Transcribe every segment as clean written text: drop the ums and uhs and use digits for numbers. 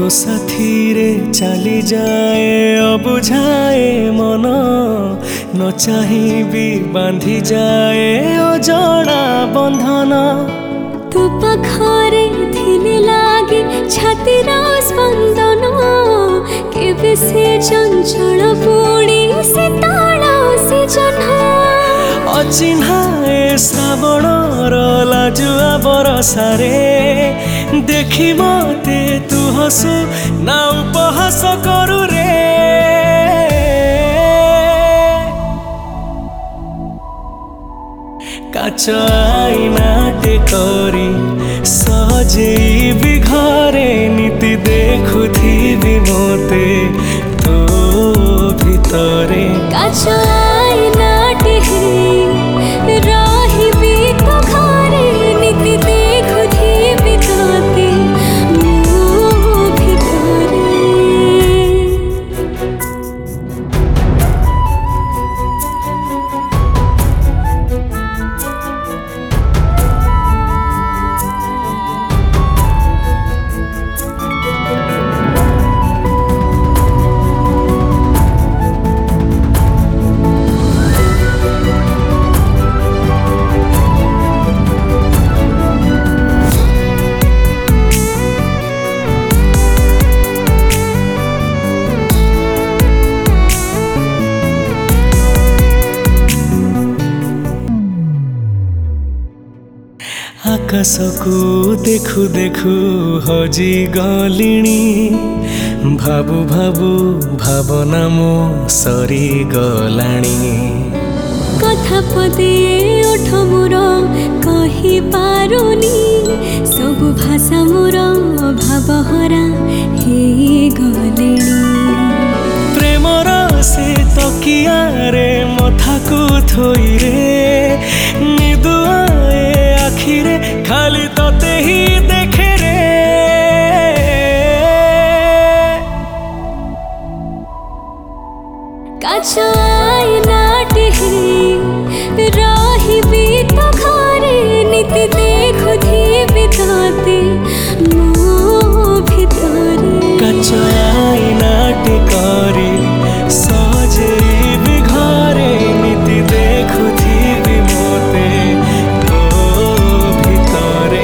साथी रे चली जाए अबुझाए मन न चाही भी बांधी जाए अजड़ा बंधन। तू पाखरे थिले लागे छातीर स्पंदन केबे से चंचल पुणी शीतल से जह्न अचिन्हाए श्रावणर लाजुआ बरसारे देखी मते तू हसु ना उपहास करू रे। काच आईनाटे करी सजेइबी घरे नीति देखुथिबी मोते तो भितरे। काच आईनाटे रहिबी तो घरे नीति देखुथिबी तोते मो भितरे। आकाश को देखु देखु हजी गलिणी भाबु भाबु भावना मो सरी गलाणी। कथा पदे ओठ मोर कहि पारुनी सबु भाषा मोर भावहरा हे गलेणी। प्रेमर से तकिया रे मथा को थोई रे निदुआए आखिरे खाली तोते ही देखे रे। काच आईनाटे रहिबी तो घरे नीति देखुथिबी तोते मो भितरे। काच आईनाटे करी सजेइबी घरे नीति देखुथिबी मोते तो भितरे।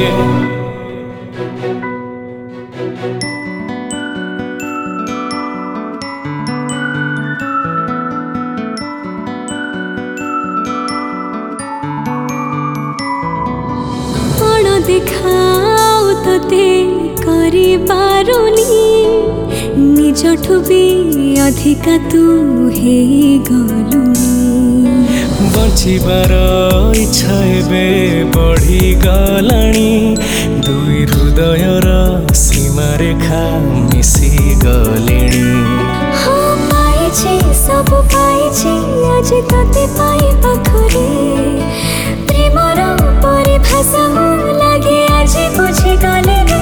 देखाओ तोते करी पारुनी निजठु भी अधिका तू हे गलुनी। बंचिबार इच्छा एबे बढ़ी गलाणी दुई हृदयर सीमा रेखा मिसी गलेणी। हाँ पाइछे सब पाइछे आज तोते पाई पाखरे प्रेमर परिभाषा मो लागे आज बुझी गले रे।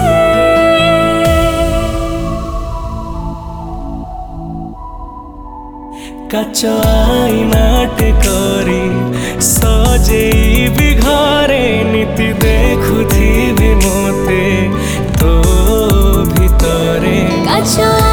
काच आईनाटे करी सजेइबी घरे नीति देखुथिबी मोते तो भितरे। काच